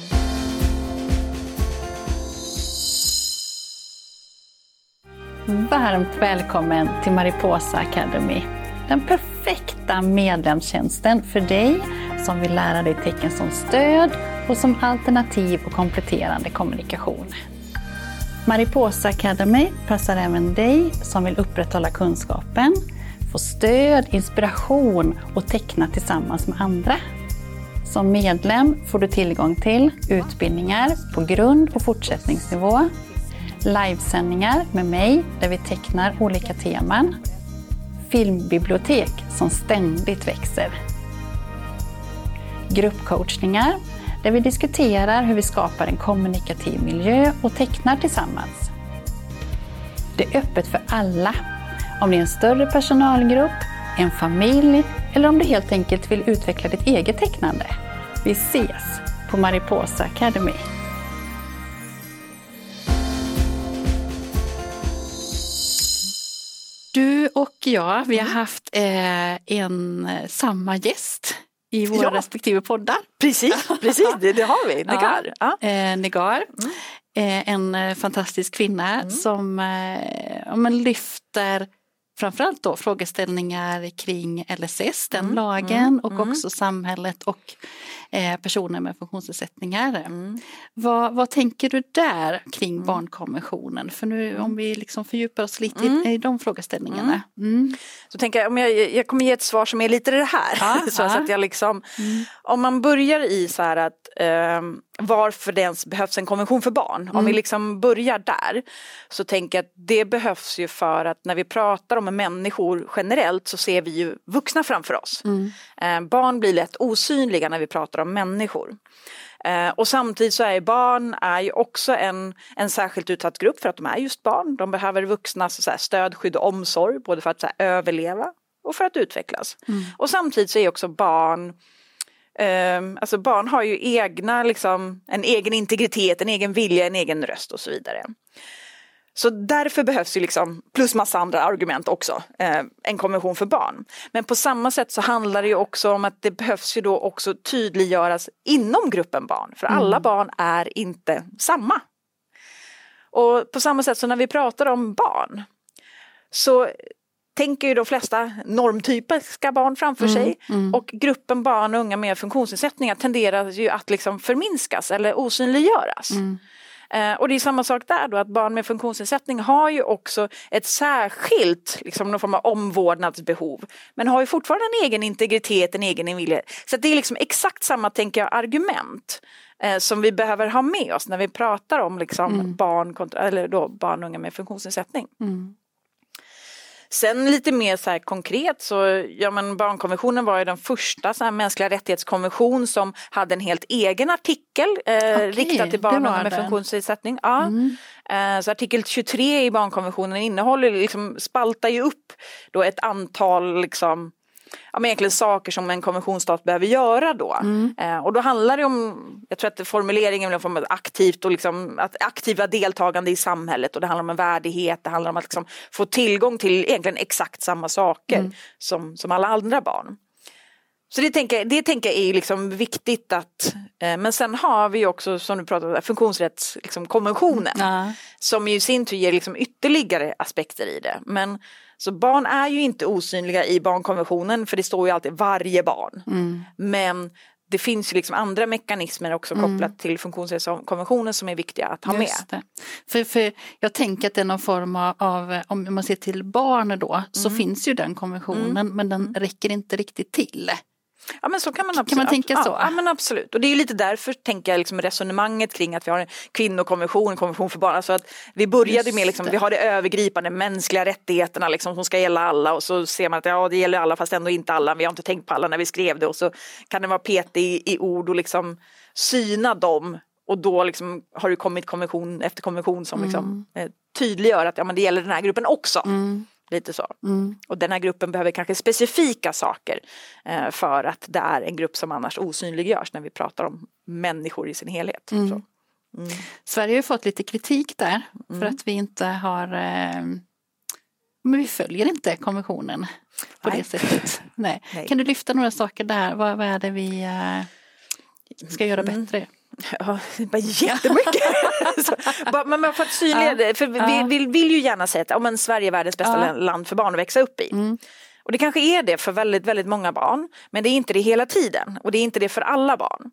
Varmt välkommen till Mariposa Academy. Den perfekta medlemstjänsten för dig som vill lära dig tecken som stöd och som alternativ och kompletterande kommunikation. Mariposa Academy passar även dig som vill upprätthålla kunskapen, få stöd, inspiration och teckna tillsammans med andra. Som medlem får du tillgång till utbildningar på grund- och fortsättningsnivå, livesändningar med mig där vi tecknar olika teman, filmbibliotek som ständigt växer, gruppcoachningar där vi diskuterar hur vi skapar en kommunikativ miljö och tecknar tillsammans. Det är öppet för alla, om det är en större personalgrupp, en familj eller om du helt enkelt vill utveckla ditt eget tecknande. Vi ses på Mariposa Academy. Du och jag, vi har haft eh, en samma gäst i våra ja. respektive poddar. Precis, precis det, det har vi. Negar. Ja, eh, Negar. Mm. Eh, en fantastisk kvinna mm. som eh, ja, men lyfter framförallt då frågeställningar kring L S S, den mm. lagen mm. och också samhället och eh, personer med funktionsnedsättningar. Mm. Vad, vad tänker du där kring mm. barnkonventionen? För nu om vi liksom fördjupar oss lite mm. i, i de frågeställningarna. Mm. Mm. Så tänker jag, om jag, jag kommer ge ett svar som är lite det här. Ah, så, ah. så att jag liksom, mm. om man börjar i så här att eh, varför det ens behövs en konvention för barn. Mm. Om vi liksom börjar där så tänker jag att det behövs ju för att när vi pratar om människor generellt så ser vi ju vuxna framför oss. Mm. Eh, barn blir lätt osynliga när vi pratar om människor. Eh, och samtidigt så är barn är ju också en, en särskilt utsatt grupp för att de är just barn. De behöver vuxnas så här, stöd, skydd och omsorg både för att så här, överleva och för att utvecklas. Mm. Och samtidigt så är också barn Um, alltså barn har ju egna, liksom, en egen integritet, en egen vilja, en egen röst och så vidare. Så därför behövs ju liksom, plus massa andra argument också, eh, en konvention för barn. Men på samma sätt så handlar det ju också om att det behövs ju då också tydliggöras inom gruppen barn. För alla mm. barn är inte samma. Och på samma sätt så när vi pratar om barn så tänker ju de flesta normtypiska barn framför mm, sig mm. och gruppen barn och unga med funktionsnedsättningar tenderar ju att liksom förminskas eller osynliggöras. Mm. Eh, och det är samma sak där då, att barn med funktionsnedsättning har ju också ett särskilt liksom, någon form av omvårdnadsbehov, men har ju fortfarande en egen integritet, en egen vilja. Så det är liksom exakt samma, tänker jag, argument eh, som vi behöver ha med oss när vi pratar om liksom, mm. barn, kontra, eller då, barn och unga med funktionsnedsättning. Mm. Sen lite mer så här konkret så, ja men barnkonventionen var ju den första så här mänskliga rättighetskonvention som hade en helt egen artikel eh, okay, riktad till barn med den. funktionsnedsättning. Ja. Mm. Eh, så artikel tjugotre i barnkonventionen innehåller liksom, spaltar ju upp då ett antal liksom, ja, men egentligen saker som en konventionsstat behöver göra då. Mm. Eh, och då handlar det om, jag tror att formuleringen är om aktivt och liksom, att aktiva deltagande i samhället, och det handlar om en värdighet, det handlar om att liksom få tillgång till egentligen exakt samma saker mm. som, som alla andra barn. Så det tänker, det tänker jag är liksom viktigt att, eh, men sen har vi också, som du pratade om, funktionsrättskonventionen liksom, mm. som ju i sin tur ger liksom ytterligare aspekter i det. Men så barn är ju inte osynliga i barnkonventionen, för det står ju alltid varje barn. Mm. Men det finns ju liksom andra mekanismer också kopplat mm. till funktionsrättskonventionen som är viktiga att ha Just med. Det. För, för jag tänker att det är någon form av, av om man ser till barn då, mm. så finns ju den konventionen, mm. men den räcker inte riktigt till. Ja, men så kan man absolut. Kan man tänka så? Ja, ja, men absolut. Och det är ju lite därför tänker jag liksom resonemanget kring att vi har en kvinnokonvention, en konvention för barn. Alltså att vi började Just med liksom, vi har det övergripande mänskliga rättigheterna liksom, som ska gälla alla, och så ser man att ja, det gäller alla fast ändå inte alla. Vi har inte tänkt på alla när vi skrev det, och så kan det vara petig i, i ord och liksom syna dem, och då liksom har det kommit konvention efter konvention som liksom, mm. eh, tydliggör att ja, men det gäller den här gruppen också. Mm. Lite så. Mm. Och den här gruppen behöver kanske specifika saker eh, för att det är en grupp som annars osynliggörs när vi pratar om människor i sin helhet. Mm. Så. Mm. Sverige har ju fått lite kritik där mm. för att vi inte har, eh, men vi följer inte konventionen på Nej. det sättet. Nej. Nej. Kan du lyfta några saker där? Vad, vad är det vi eh, ska göra mm. bättre? Ja, bara jättemycket. så, bara, men för att synliga det, för ja. vi vill, vill ju gärna säga att ja, men Sverige är världens bästa ja. land för barn att växa upp i. Mm. Och det kanske är det för väldigt, väldigt många barn, men det är inte det hela tiden, och det är inte det för alla barn.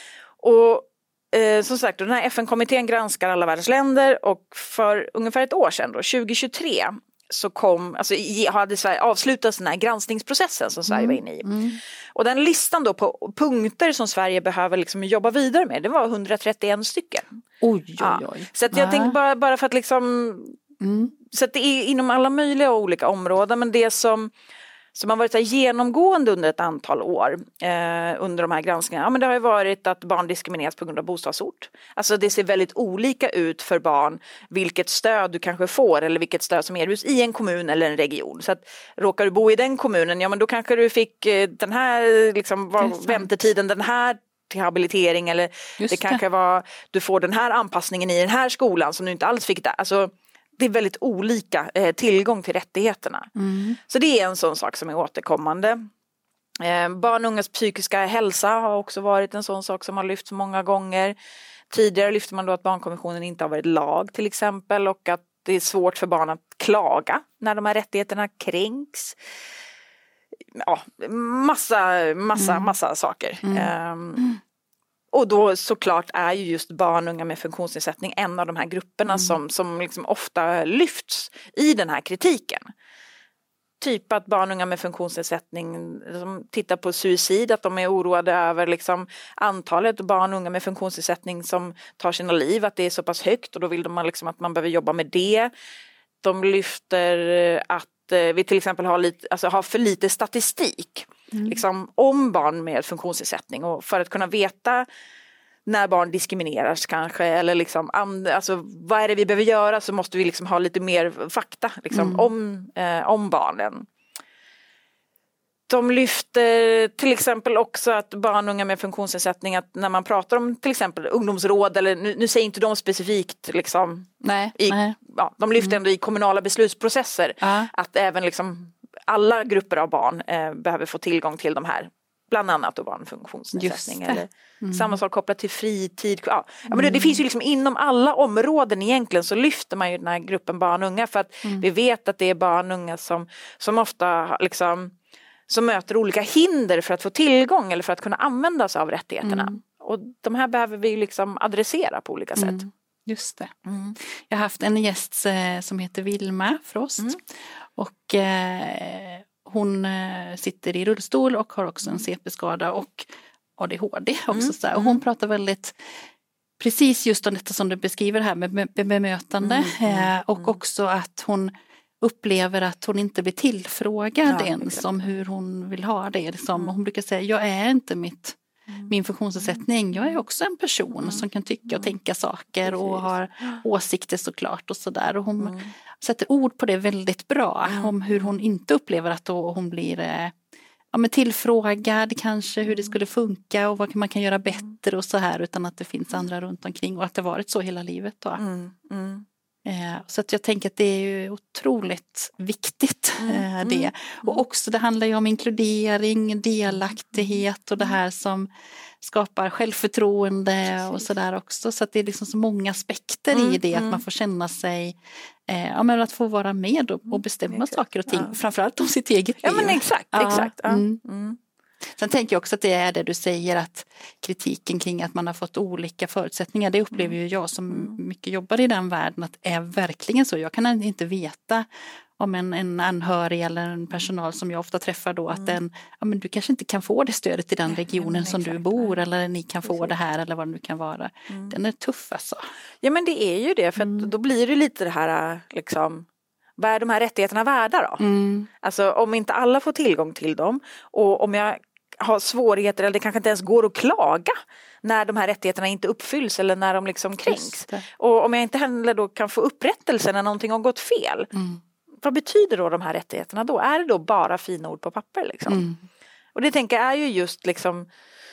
Och eh, som sagt, den här F N-kommittén granskar alla världens länder, och för ungefär ett år sedan då, tjugo tjugotre, så kom, alltså hade Sverige avslutat den här granskningsprocessen som Sverige mm. var inne i. Mm. Och den listan då på punkter som Sverige behöver liksom jobba vidare med, det var hundratrettioen stycken. Oj, oj, oj. Ja. Så att jag tänkte bara, bara för att liksom, mm. så att det är inom alla möjliga olika områden, men det som som har varit så här genomgående under ett antal år eh, under de här granskningarna, ja, men det har ju varit att barn diskrimineras på grund av bostadsort. Alltså det ser väldigt olika ut för barn vilket stöd du kanske får, eller vilket stöd som erbjuds i en kommun eller en region. Så att råkar du bo i den kommunen, ja men då kanske du fick eh, den här liksom, var väntetiden den här till habilitering, eller Just det kanske det. var du får den här anpassningen i den här skolan som du inte alls fick där. Alltså det är väldigt olika eh, tillgång till rättigheterna. Mm. Så det är en sån sak som är återkommande. Eh, barn och ungas psykiska hälsa har också varit en sån sak som har lyfts många gånger. Tidigare lyfte man då att barnkonventionen inte har varit lag till exempel, och att det är svårt för barn att klaga när de här rättigheterna kränks. Ja, massa, massa, mm. massa saker. Mm. Eh, mm. Och då såklart är ju just barn och unga med funktionsnedsättning en av de här grupperna mm. som, som liksom ofta lyfts i den här kritiken. Typ att barn och unga med funktionsnedsättning som tittar på suicid, att de är oroade över liksom antalet barn och unga med funktionsnedsättning som tar sina liv, att det är så pass högt, och då vill de liksom att man behöver jobba med det. De lyfter att vi till exempel har, lite, alltså har för lite statistik mm. liksom, om barn med funktionsnedsättning, och för att kunna veta när barn diskrimineras kanske, eller liksom, and, alltså, vad är det vi behöver göra, så måste vi liksom ha lite mer fakta liksom, mm. om, eh, om barnen. De lyfter till exempel också att barn och unga med funktionsnedsättning, att när man pratar om till exempel ungdomsråd, eller nu, nu säger inte de specifikt liksom, nej, i, nej. Ja, de lyfter ändå i kommunala beslutsprocesser uh. att även liksom alla grupper av barn eh, behöver få tillgång till de här, bland annat då barn med funktionsnedsättning, eller mm. samma sak kopplat till fritid. Ja, ja, men det, det finns ju liksom inom alla områden egentligen, så lyfter man ju den här gruppen barn och unga, för att mm. vi vet att det är barn och unga som, som ofta liksom som möter olika hinder för att få tillgång eller för att kunna använda sig av rättigheterna. Mm. Och de här behöver vi liksom adressera på olika sätt. Mm. Just det. Mm. Jag har haft en gäst eh, som heter Vilma Frost. Mm. Och eh, hon eh, sitter i rullstol och har också en C P-skada och A D H D också. Mm. Så och hon pratar väldigt precis just om detta som du beskriver här med, med, med bemötande. Mm. Mm. Eh, och också att hon upplever att hon inte blir tillfrågad ja, ens exakt. om hur hon vill ha det. Liksom. Mm. Hon brukar säga, jag är inte mitt, mm. min funktionsnedsättning. Jag är också en person mm. som kan tycka och tänka saker Precis. och har åsikter såklart och sådär. Och hon mm. sätter ord på det väldigt bra mm. om hur hon inte upplever att då hon blir eh, ja, men tillfrågad kanske hur det skulle funka och vad man kan göra bättre och så här, utan att det finns andra runt omkring och att det varit så hela livet då. Mm. Mm. Eh, så att jag tänker att det är ju otroligt viktigt eh, det. Mm. Och också det handlar ju om inkludering, delaktighet och det här som skapar självförtroende. Precis. Och sådär också. Så att det är liksom så många aspekter mm. i det, att man får känna sig, eh, ja, men att få vara med och, och bestämma mm. saker och ting. Ja. Framförallt om sitt eget liv. Ja, men exakt, ja. exakt. Ja. Mm. Mm. Sen tänker jag också att det är det du säger, att kritiken kring att man har fått olika förutsättningar, det upplever ju jag som mycket jobbar i den världen, att det är verkligen så. Jag kan inte veta om en, en anhörig eller en personal som jag ofta träffar då, att den, ja, men du kanske inte kan få det stödet i den regionen ja, som exakt. Du bor, eller ni kan få Precis. Det här eller vad det nu kan vara. Mm. Den är tuff alltså. Ja, men det är ju det, för mm. då blir det lite det här liksom, vad är de här rättigheterna värda då? Mm. Alltså om inte alla får tillgång till dem, och om jag har svårigheter eller det kanske inte ens går att klaga när de här rättigheterna inte uppfylls eller när de liksom kränks. Och om jag inte heller då kan få upprättelse när någonting har gått fel. Mm. Vad betyder då de här rättigheterna då? Är det då bara fina ord på papper liksom? Mm. Och det tänker jag är ju just liksom,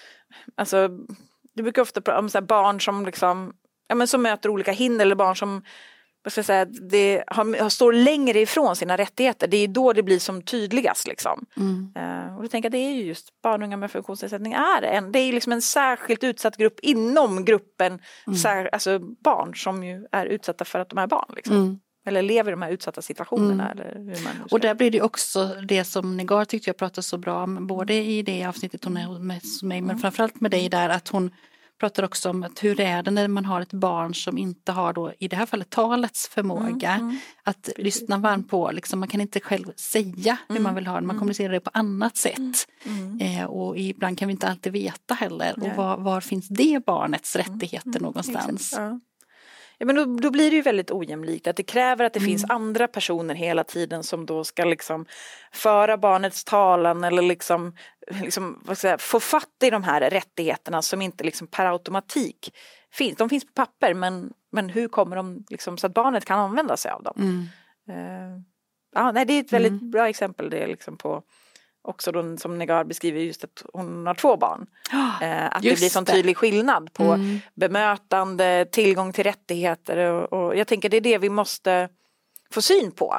alltså du brukar ofta prata om så här barn som liksom, ja men som möter olika hinder, eller barn som, vad ska jag säga, det har, står längre ifrån sina rättigheter. Det är då det blir som tydligast liksom. Mm. Uh, och då tänker jag, det är ju just barn och unga med funktionsnedsättning är en, det är liksom en särskilt utsatt grupp inom gruppen, mm. sär, alltså barn som ju är utsatta för att de är barn liksom. Mm. Eller lever i de här utsatta situationerna. Mm. Eller hur man och där blir det också det som Negar tyckte jag pratade så bra om, både i det avsnittet hon är med mig, men framförallt med dig där, att hon pratar också om att hur är det när man har ett barn som inte har då, i det här fallet talets förmåga, mm, mm. att lyssna varmt på, liksom, man kan inte själv säga hur mm, man vill ha det, man kommunicerar det på annat sätt. Mm, eh, och ibland kan vi inte alltid veta heller, och var, var finns det barnets rättigheter mm, någonstans? Ja. Ja, men då, då blir det ju väldigt ojämlikt, att det kräver att det mm. finns andra personer hela tiden som då ska liksom föra barnets talan, eller liksom, liksom vad ska jag säga, få fatt i de här rättigheterna som inte liksom per automatik finns. De finns på papper, men, men hur kommer de liksom, så att barnet kan använda sig av dem? Mm. Uh, ja, nej, det är ett väldigt mm. bra exempel det är liksom på. Också då, som Negar beskriver, just att hon har två barn. Oh, eh, att det blir sån tydlig skillnad på mm. bemötande, tillgång till rättigheter. Och, och jag tänker det är det vi måste få syn på.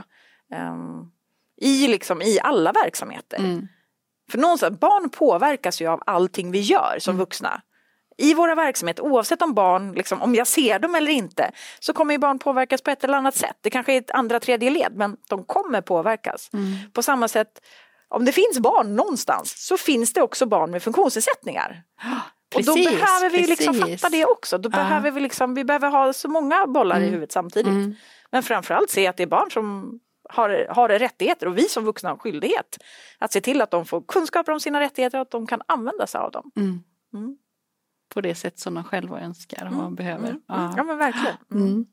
Um, i, liksom, I alla verksamheter. Mm. För någonstans, barn påverkas ju av allting vi gör som mm. vuxna. I våra verksamheter, oavsett om barn, liksom, om jag ser dem eller inte, så kommer ju barn påverkas på ett eller annat sätt. Det kanske är ett andra, tredje led, men de kommer påverkas. Mm. På samma sätt, om det finns barn någonstans, så finns det också barn med funktionsnedsättningar. Precis, och då behöver vi liksom fatta det också. Då uh. behöver vi, liksom, vi behöver ha så många bollar mm. i huvudet samtidigt. Mm. Men framförallt se att det är barn som har, har rättigheter, och vi som vuxna har skyldighet att se till att de får kunskaper om sina rättigheter och att de kan använda sig av dem. Mm. Mm. På det sätt som de själva önskar och mm. behöver. Mm. Ja. ja, men verkligen. Mm. Mm.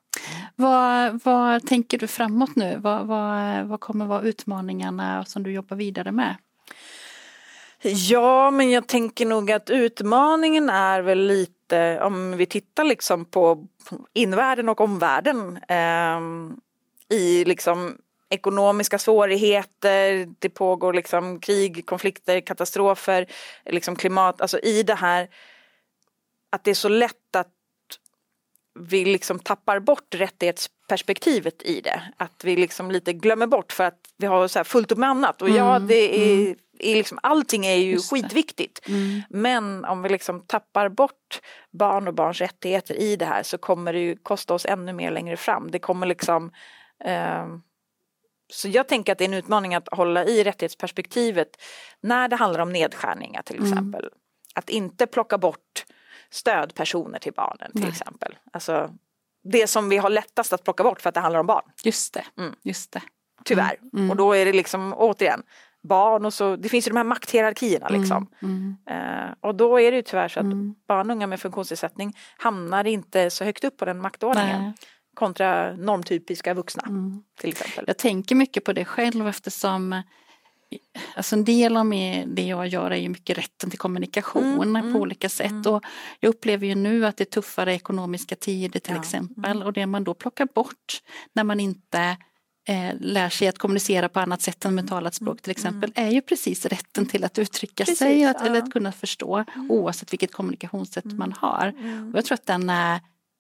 Vad, vad tänker du framåt nu? Vad, vad, vad kommer vara utmaningarna som du jobbar vidare med? Ja, men jag tänker nog att utmaningen är väl lite, om vi tittar liksom på invärlden och omvärlden, eh, i liksom ekonomiska svårigheter, det pågår liksom krig, konflikter, katastrofer, liksom klimat, alltså i det här, att det är så lätt att vi liksom tappar bort rättighetsperspektivet i det. Att vi liksom lite glömmer bort för att vi har så här fullt upp med annat. Och ja, det är, mm. är liksom, allting är ju skitviktigt. Mm. Men om vi liksom tappar bort barn och barns rättigheter i det här, så kommer det ju kosta oss ännu mer längre fram. Det kommer liksom... Eh, så jag tänker att det är en utmaning att hålla i rättighetsperspektivet när det handlar om nedskärningar till exempel. Mm. Att inte plocka bort stödpersoner till barnen till Nej. exempel. Alltså det som vi har lättast att plocka bort för att det handlar om barn. Just det, mm. just det. Tyvärr. Mm. Mm. Och då är det liksom återigen barn, och så det finns ju de här makthierarkierna liksom. Mm. Mm. Uh, och då är det ju tyvärr så att mm. barn och unga med funktionsnedsättning hamnar inte så högt upp på den maktordningen. Nej. Kontra normtypiska vuxna mm. till exempel. Jag tänker mycket på det själv, eftersom alltså en del av det jag gör är ju mycket rätten till kommunikation mm, på olika sätt. Mm. Och jag upplever ju nu att det är tuffare ekonomiska tider till ja. exempel. Mm. Och det man då plockar bort när man inte eh, lär sig att kommunicera på annat sätt än med talat språk till exempel, mm. är ju precis rätten till att uttrycka precis, sig. Att, ja. Eller att kunna förstå mm. oavsett vilket kommunikationssätt mm. man har. Mm. Och jag tror att den är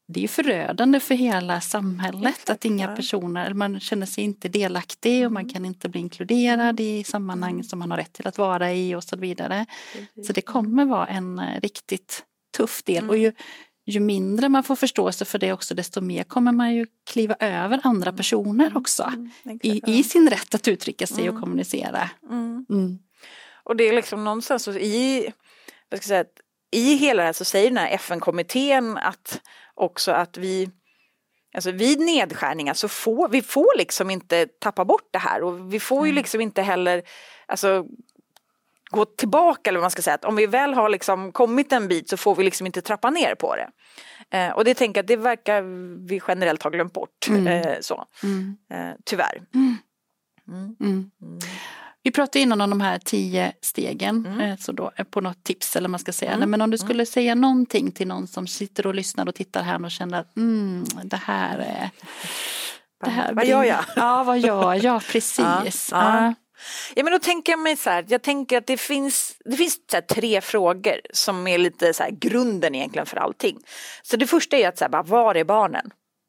det är ju förödande för hela samhället. Exakt, att inga personer, eller man känner sig inte delaktig och man kan inte bli inkluderad i sammanhang som man har rätt till att vara i och så vidare. Så det kommer vara en riktigt tuff del. Mm. Och ju, ju mindre man får förståelse för det också, desto mer kommer man ju kliva över andra personer också. Mm. I, I sin rätt att uttrycka sig mm. och kommunicera. Mm. Mm. Och det är liksom någonstans så i, vad ska jag säga, i hela det här så säger den här F N-kommittén att också att vi, alltså vid nedskärningar så får vi får liksom inte tappa bort det här, och vi får ju liksom inte heller alltså gå tillbaka, eller vad man ska säga, att om vi väl har liksom kommit en bit så får vi liksom inte trappa ner på det. Eh, och det tänker jag att det verkar vi generellt ha glömt bort mm. eh, så. Mm. Eh, tyvärr. Mm. Mm. Mm. Mm. Vi pratade innan om de här tio stegen, mm. så då på något tips eller man ska säga. Mm. Men om du skulle mm. säga någonting till någon som sitter och lyssnar och tittar här och känner att mm, det här är... Det här vad gör jag? Ja, vad gör jag? Precis. Ja, ja. Ja, men då tänker jag mig så här, jag tänker att det finns, det finns så här tre frågor som är lite så här grunden egentligen för allting. Så det första är att så här, bara, var är barnen?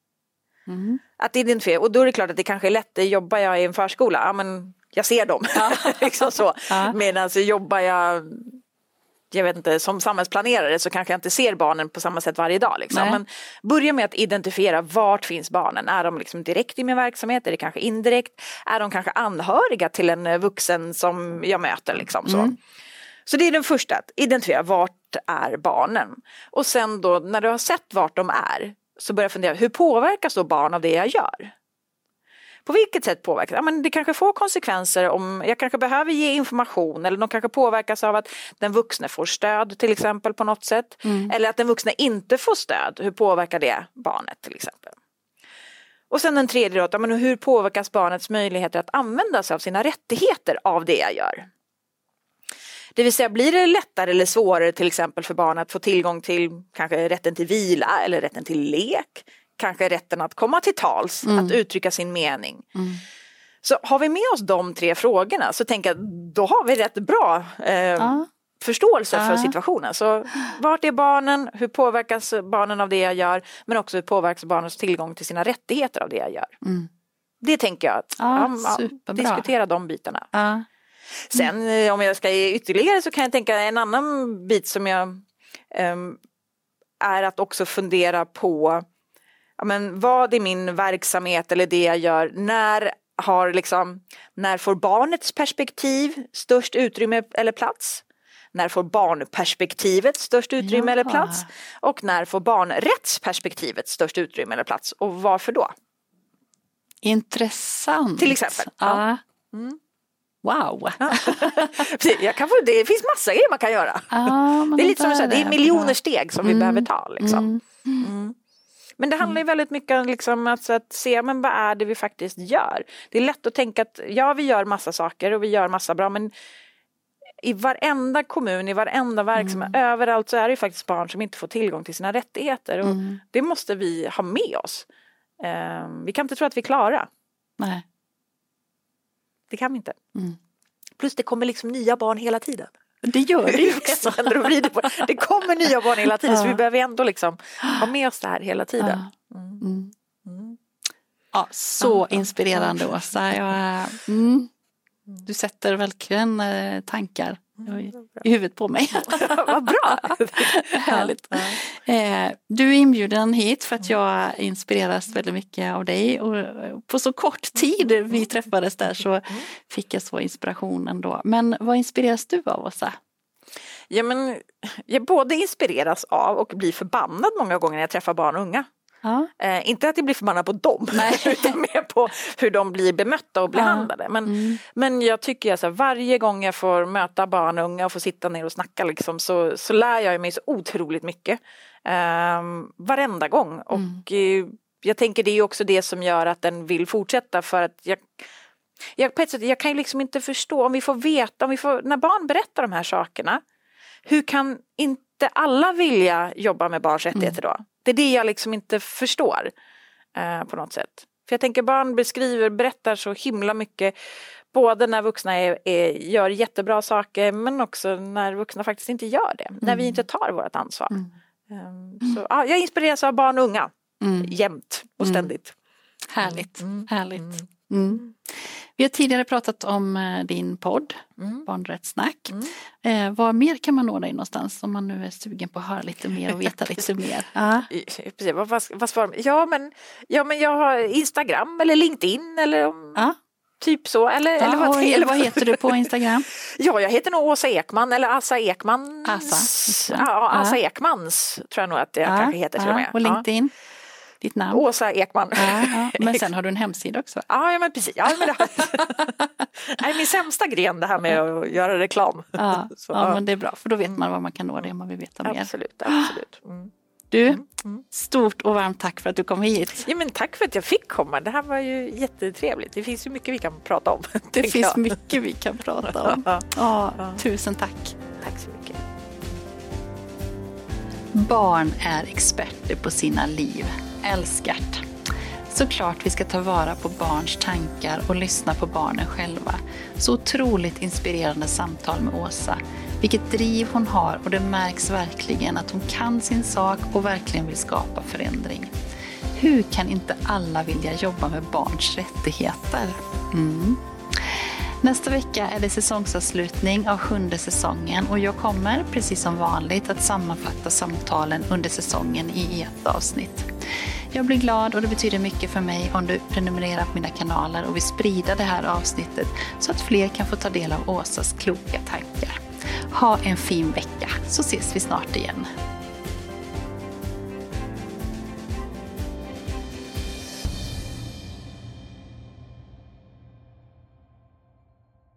Mm. Att identifiera, och då är det klart att det kanske är lätt, jobbar jag i en förskola, ja men jag ser dem. Ja. liksom så. Ja. Medan så jobbar jag, jag vet inte, som samhällsplanerare så kanske jag inte ser barnen på samma sätt varje dag. Liksom. Men börja med att identifiera vart finns barnen. Är de liksom direkt i min verksamhet? Är det kanske indirekt? Är de kanske anhöriga till en vuxen som jag möter? Liksom, så. Mm. Så det är den första, att identifiera vart är barnen. Och sen då när du har sett vart de är så börja fundera, hur påverkas då barn av det jag gör? På vilket sätt påverkas? Ja, men det kanske får konsekvenser om jag kanske behöver ge information, eller de kanske påverkas av att den vuxna får stöd till exempel på något sätt. Mm. Eller att den vuxna inte får stöd. Hur påverkar det barnet till exempel? Och sen den tredje då, ja, men hur påverkas barnets möjligheter att använda sig av sina rättigheter av det jag gör? Det vill säga, blir det lättare eller svårare till exempel för barn att få tillgång till kanske rätten till vila eller rätten till lek? Kanske rätten att komma till tals, mm. att uttrycka sin mening. Mm. Så har vi med oss de tre frågorna så tänker jag, då har vi rätt bra eh, ja. förståelse ja. för situationen. Så vart är barnen? Hur påverkas barnen av det jag gör? Men också hur påverkas barnens tillgång till sina rättigheter av det jag gör? Mm. Det tänker jag att ja, ja, diskutera de bitarna. Ja. Sen om jag ska ge ytterligare så kan jag tänka en annan bit som jag eh, är att också fundera på, ja, men vad är min verksamhet eller det jag gör, när har liksom, när får barnets perspektiv störst utrymme eller plats? När får barnperspektivet störst utrymme ja. eller plats? Och när får barnrättsperspektivet störst utrymme eller plats? Och varför då? Intressant. Till exempel. Ja. Mm. Wow. Ja. Jag kan få, det finns massa grejer man kan göra. Ja, det är lite som det, det är miljoner steg som mm. vi behöver ta. Liksom. Mm. Mm. Men det handlar ju väldigt mycket om liksom att, att se, men vad är det vi faktiskt gör? Det är lätt att tänka att ja, vi gör massa saker och vi gör massa bra, men i varenda kommun, i varenda verksamhet, mm. överallt så är det ju faktiskt barn som inte får tillgång till sina rättigheter. Och mm. det måste vi ha med oss. Um, vi kan inte tro att vi är klara. Nej. Det kan vi inte. Mm. Plus det kommer liksom nya barn hela tiden. Det gör det ju också. Det kommer nya barn hela tiden, ja. Så vi behöver ändå liksom ha med oss det här hela tiden. Mm. Mm. Mm. Ja, så ja. inspirerande, Åsa. Jag, mm. Du sätter verkligen eh, tankar i, i huvudet på mig. Vad bra! Härligt. Ja. Eh, du är inbjuden hit för att jag inspireras väldigt mycket av dig. Och på så kort tid vi träffades där så fick jag så inspiration ändå. Men vad inspireras du av, Åsa? Ja, men jag både inspireras av och blir förbannad många gånger när jag träffar barn och unga. Ja. Eh, inte att jag blir förbannad på dem, Nej. utan mer på hur de blir bemötta och behandlade. Ja. Men, mm. men jag tycker att alltså, varje gång jag får möta barn och unga och få sitta ner och snacka liksom, så, så lär jag mig så otroligt mycket. Eh, varenda gång. Och mm. eh, jag tänker det är också det som gör att den vill fortsätta, för att jag, jag, på ett sätt, jag kan ju liksom inte förstå, om vi får veta, om vi får, när barn berättar de här sakerna, hur kan inte alla vilja jobba med barns rättigheter mm. då? Det är det jag liksom inte förstår eh, på något sätt. För jag tänker barn beskriver, berättar så himla mycket. Både när vuxna är, är, gör jättebra saker, men också när vuxna faktiskt inte gör det. Mm. När vi inte tar vårt ansvar. Um, så, ja, jag inspireras av barn och unga. Mm. Jämt och ständigt. Mm. Härligt, mm. härligt. Mm. Vi har tidigare pratat om uh, din podd, mm. Barnrättssnack. Mm. Eh, var mer kan man nå dig någonstans om man nu är sugen på att höra lite mer och veta lite mer? Ja. Precis, vad, vad svarar ja, men, ja, men jag har Instagram eller LinkedIn eller om, ja. Typ så. Eller, ja, eller, vad, eller vad heter du på Instagram? Ja, jag heter nog Åsa Ekman eller Assa Ekmans. Assa, ja, Assa ja. Ekmans tror jag nog att jag ja, kanske heter till ja. och med. Och LinkedIn? Ja. Ditt namn? Åsa Ekman. Ja, ja. Men sen har du en hemsida också. Ja, ja men precis. Ja, men det är min sämsta gren det här med att göra reklam. Ja, så, ja, men det är bra för då vet man vad man kan nå det om man vill veta mer. Absolut, absolut. Mm. Du, mm. stort och varmt tack för att du kom hit. Ja, men tack för att jag fick komma. Det här var ju jättetrevligt. Det finns ju mycket vi kan prata om. Det finns jag. mycket vi kan prata om. Ja, ja. Ja. Tusen tack. Tack så mycket. Barn är experter på sina liv. Älskart. Såklart vi ska ta vara på barns tankar och lyssna på barnen själva. Så otroligt inspirerande samtal med Åsa. Vilket driv hon har och det märks verkligen att hon kan sin sak och verkligen vill skapa förändring. Hur kan inte alla vilja jobba med barns rättigheter? Mm. Nästa vecka är det säsongsavslutning av sjunde säsongen och jag kommer, precis som vanligt, att sammanfatta samtalen under säsongen i ett avsnitt. Jag blir glad och det betyder mycket för mig om du prenumererar på mina kanaler och vill sprida det här avsnittet så att fler kan få ta del av Åsas kloka tankar. Ha en fin vecka så ses vi snart igen.